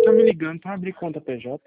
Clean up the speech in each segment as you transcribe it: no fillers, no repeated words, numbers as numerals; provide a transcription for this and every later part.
tá me ligando para abrir conta PJ.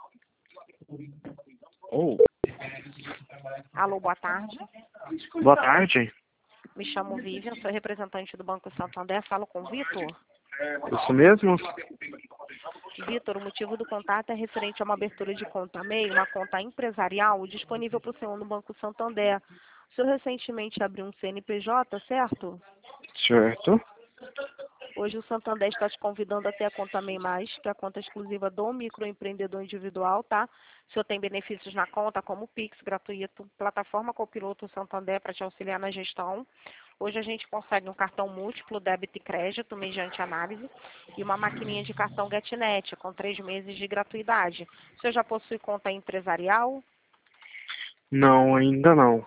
Oh, Alô, boa tarde. boa tarde. Me chamo Vivian, sou representante do Banco Santander. Falo com o Vitor. Isso mesmo? Vitor, o motivo do contato é referente a uma abertura de conta MEI, uma conta empresarial disponível para o senhor no Banco Santander. O senhor recentemente abriu um CNPJ, certo? Certo. Hoje o Santander está te convidando a ter a conta MEI+, que é a conta exclusiva do microempreendedor individual, tá? O senhor tem benefícios na conta, como Pix gratuito, plataforma Copiloto Santander para te auxiliar na gestão. Hoje a gente consegue um cartão múltiplo, débito e crédito, mediante análise, e uma maquininha de cartão GetNet, com 3 meses de gratuidade. O senhor já possui conta empresarial? Não, ainda não.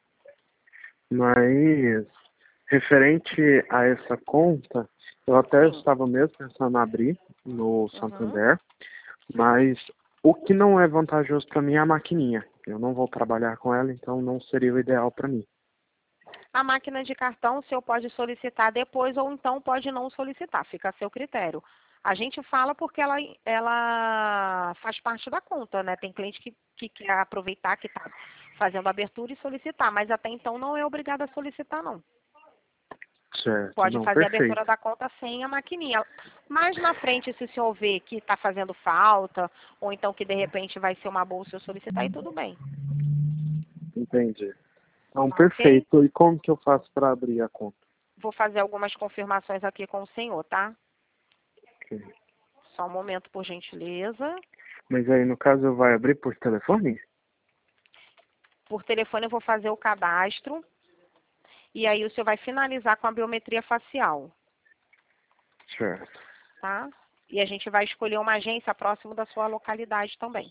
Mas, referente a essa conta, eu até Sim. estava mesmo pensando em abrir no Uhum. Santander, mas o que não é vantajoso para mim é a maquininha. Eu não vou trabalhar com ela, então não seria o ideal para mim. A máquina de cartão o senhor pode solicitar depois ou então pode não solicitar, fica a seu critério. A gente fala porque ela faz parte da conta, né? Tem cliente que quer aproveitar que está fazendo a abertura e solicitar, mas até então não é obrigado a solicitar, não. Certo, Pode não, fazer a abertura perfeito. da conta sem a maquininha. Mas na frente, se o senhor vê que está fazendo falta, ou então que de repente vai ser uma boa o senhor solicitar, e tudo bem. Entendi. Então, Tá ok? perfeito. E como que eu faço para abrir a conta? Vou fazer algumas confirmações aqui com o senhor, tá? Ok. Só um momento, por gentileza. Mas aí, no caso, vai abrir por telefone? Por telefone eu vou fazer o cadastro. E aí o senhor vai finalizar com a biometria facial, Certo. tá? E a gente vai escolher uma agência próximo da sua localidade também.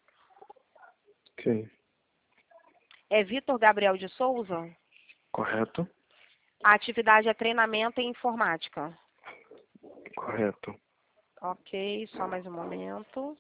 Ok. É Vitor Gabriel de Souza? Correto? A atividade é treinamento em informática. Correto. Ok, só mais um momento.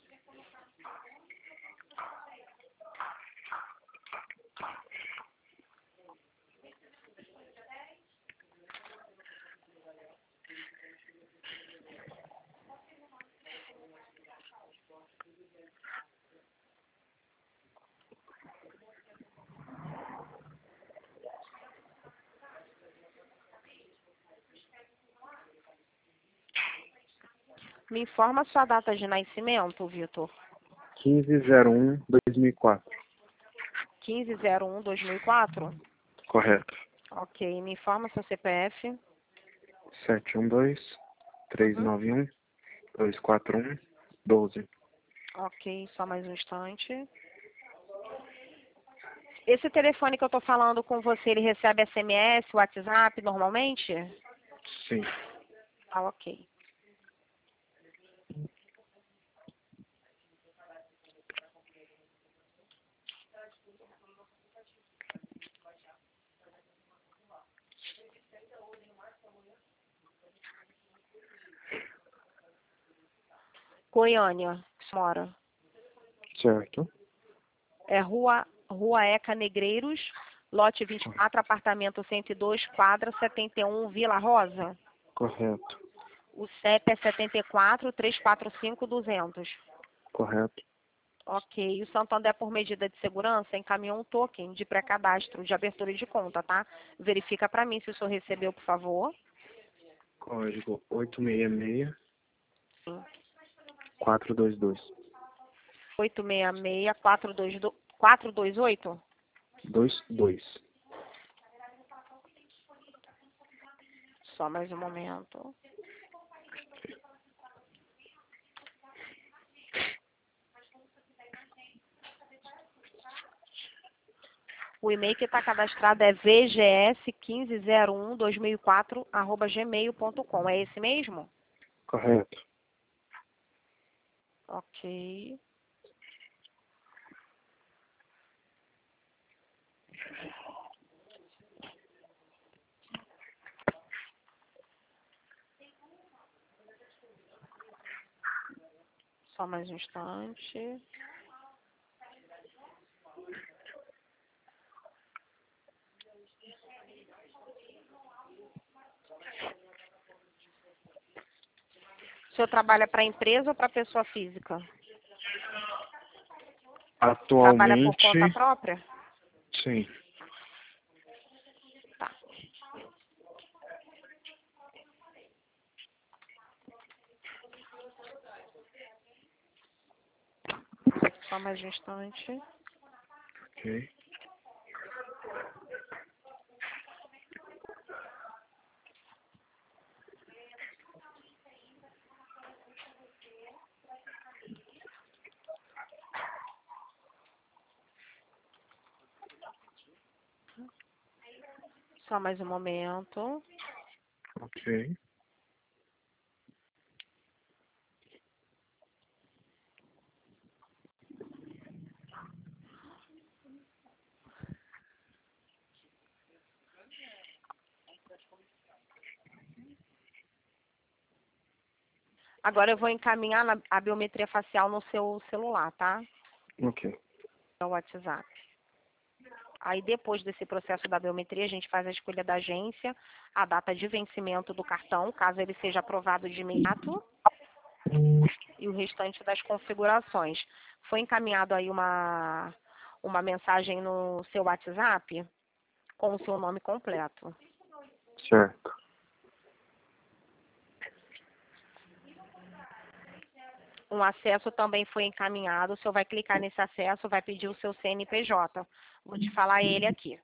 Me informa a sua data de nascimento, Vitor. 15/01/2004. 15/01/2004? Correto. Ok, me informa seu CPF. 712-391-241-12. Ok, só mais um instante. Esse telefone que eu estou falando com você, ele recebe SMS, WhatsApp normalmente? Sim. Ah, ok. Goiânia, mora. Certo. É Rua Eca Negreiros, lote 24, apartamento 102, quadra 71, Vila Rosa. Correto. O CEP é 74-345-200. Correto. Ok. O Santander, por medida de segurança, encaminhou um token de pré-cadastro, de abertura de conta, tá? Verifica para mim se o senhor recebeu, por favor. Código 866-422. Sim. 866-428? 22. Só mais um momento. O e-mail que está cadastrado é vgs15012004@gmail.com. É esse mesmo? Correto. Ok. Só mais um instante. senhor trabalha para empresa ou para pessoa física? Trabalha por Atualmente, conta própria? sim. Tá. Só mais um instante. Ok. Só mais um momento. Ok. Agora eu vou encaminhar a biometria facial no seu celular, tá? Ok. No WhatsApp. Aí depois desse processo da biometria, a gente faz a escolha da agência, a data de vencimento do cartão, caso ele seja aprovado de imediato, e o restante das configurações. Foi encaminhado aí uma mensagem no seu WhatsApp com o seu nome completo. Certo. Um acesso também foi encaminhado, o senhor vai clicar nesse acesso, vai pedir o seu CNPJ. Vou te falar ele aqui.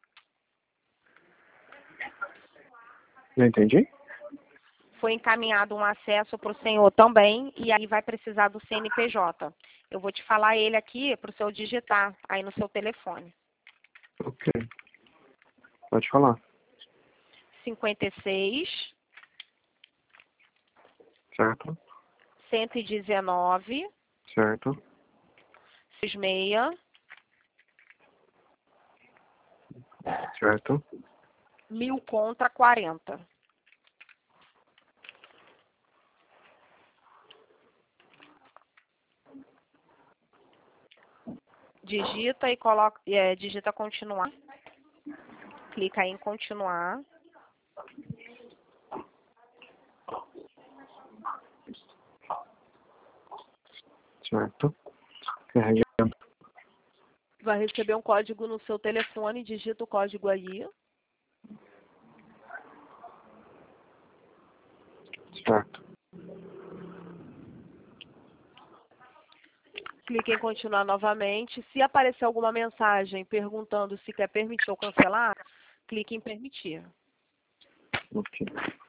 Não entendi? Foi encaminhado um acesso para o senhor também, e aí vai precisar do CNPJ. Eu vou te falar ele aqui para o senhor digitar aí no seu telefone. Ok. Pode falar. 56 Certo. 119 Certo. 66 Certo. 1000 contra 40. Digita e coloca, digita continuar. Clica aí em continuar. Certo. Carregando. Vai receber um código no seu telefone, digita o código aí. Certo. Clique em continuar novamente. Se aparecer alguma mensagem perguntando se quer permitir ou cancelar, clique em permitir. Ok.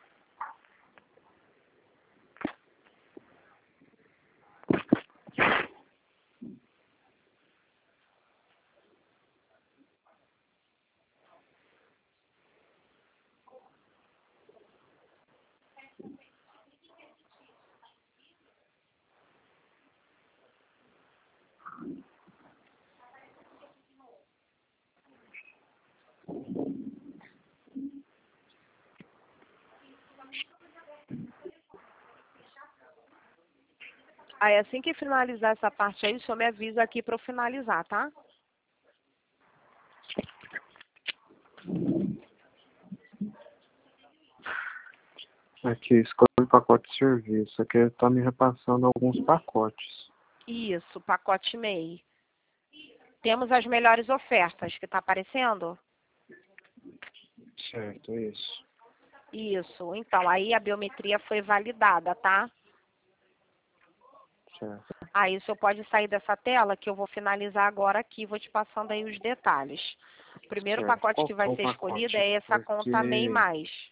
Aí assim que finalizar essa parte aí, o senhor me avisa aqui para eu finalizar, tá? Aqui, escolhe o pacote de serviço. Aqui está me repassando alguns pacotes. Isso, pacote MEI. Temos as melhores ofertas que está aparecendo? Certo, isso. Isso. Então, aí a biometria foi validada, tá? Certo. Aí o senhor pode sair dessa tela que eu vou finalizar agora aqui, vou te passando aí os detalhes. O primeiro Certo. pacote Qual que que vai é o ser escolhido pacote? é essa conta MEI+. Porque,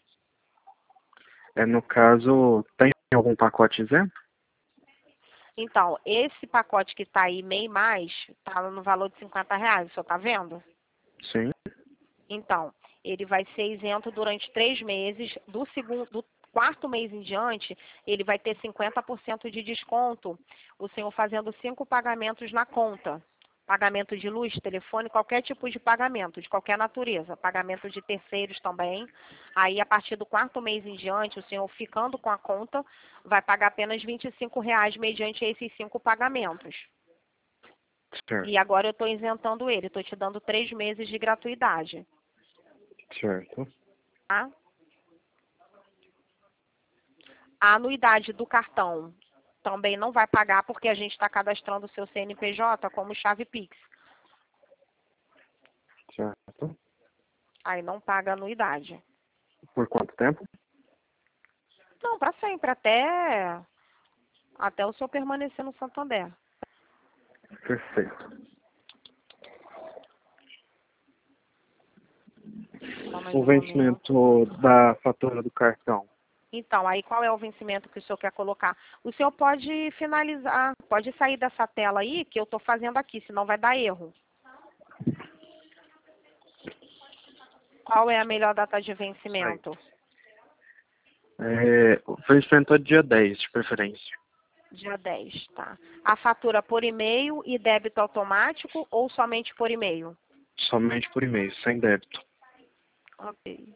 no caso, tem algum pacote isento? Então, esse pacote que está aí, MEI+, está no valor de R$ 50, o senhor está vendo? Sim. Então, ele vai ser isento durante 3 meses. Do quarto mês em diante, ele vai ter 50% de desconto. O senhor fazendo 5 pagamentos na conta. Pagamento de luz, telefone, qualquer tipo de pagamento, de qualquer natureza. Pagamento de terceiros também. Aí, a partir do quarto mês em diante, o senhor ficando com a conta, vai pagar apenas R$ 25 mediante esses 5 pagamentos. Certo. E agora eu estou isentando ele, estou te dando 3 meses de gratuidade. Certo. Tá? A anuidade do cartão também não vai pagar porque a gente está cadastrando o seu CNPJ como chave Pix. Certo. Aí não paga anuidade. Por quanto tempo? Não, para sempre, até o senhor permanecer no Santander. Perfeito. Só mais O um momento. vencimento da fatura do cartão. Então, aí qual é o vencimento que o senhor quer colocar? O senhor pode finalizar, pode sair dessa tela aí que eu estou fazendo aqui, senão vai dar erro. Qual é a melhor data de vencimento? O vencimento é dia 10, de preferência. Dia 10, tá. A fatura por e-mail e débito automático ou somente por e-mail? Somente por e-mail, sem débito. Ok.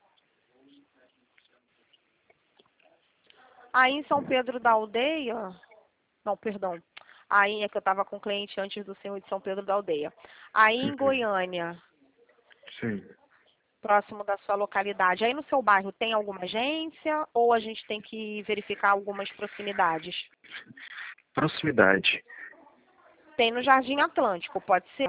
Aí em São Pedro da Aldeia, não, perdão. Aí é que eu estava com o cliente antes do senhor de São Pedro da Aldeia. Aí em Goiânia, Sim. próximo da sua localidade. Aí no seu bairro tem alguma agência ou a gente tem que verificar algumas proximidades? Proximidade. Tem no Jardim Atlântico, pode ser?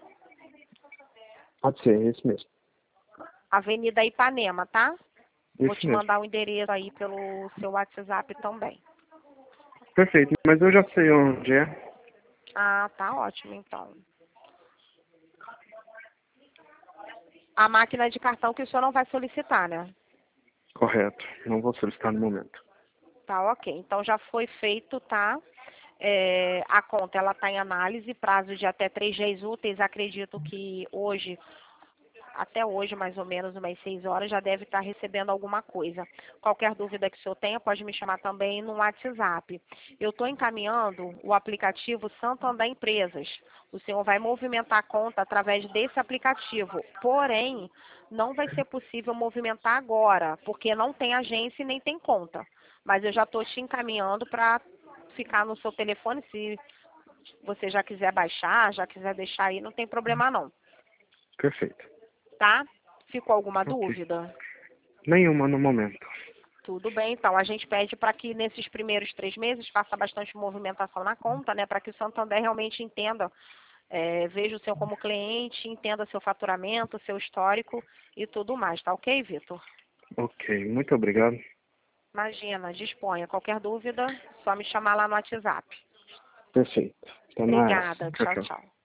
Pode ser, esse mesmo. Avenida Ipanema, tá? Vou Esse te mesmo. mandar o endereço aí pelo seu WhatsApp também. Perfeito, mas eu já sei onde é. Ah, tá ótimo então. A máquina de cartão que o senhor não vai solicitar, né? Correto. Não vou solicitar no momento. Tá, ok. Então já foi feito, tá? A conta ela está em análise, prazo de até 3 dias úteis. Acredito que hoje, até hoje mais ou menos, umas 6 horas, já deve estar recebendo alguma coisa. Qualquer dúvida que o senhor tenha, pode me chamar também no WhatsApp. Eu estou encaminhando o aplicativo Santander Empresas. O senhor vai movimentar a conta através desse aplicativo. Porém, não vai ser possível movimentar agora, porque não tem agência e nem tem conta. Mas eu já estou te encaminhando para ficar no seu telefone, se você já quiser baixar, já quiser deixar aí, não tem problema não, Perfeito. tá? Ficou alguma Ok. dúvida? Nenhuma no momento. Tudo bem, então a gente pede para que nesses primeiros 3 meses faça bastante movimentação na conta, né? Para que o Santander realmente entenda, veja o senhor como cliente, entenda seu faturamento, seu histórico e tudo mais, tá ok, Vitor? Ok, muito obrigado. Imagina, disponha. Qualquer dúvida, só me chamar lá no WhatsApp. Perfeito. Até mais. Obrigada, Tchau, tchau, tchau. tchau.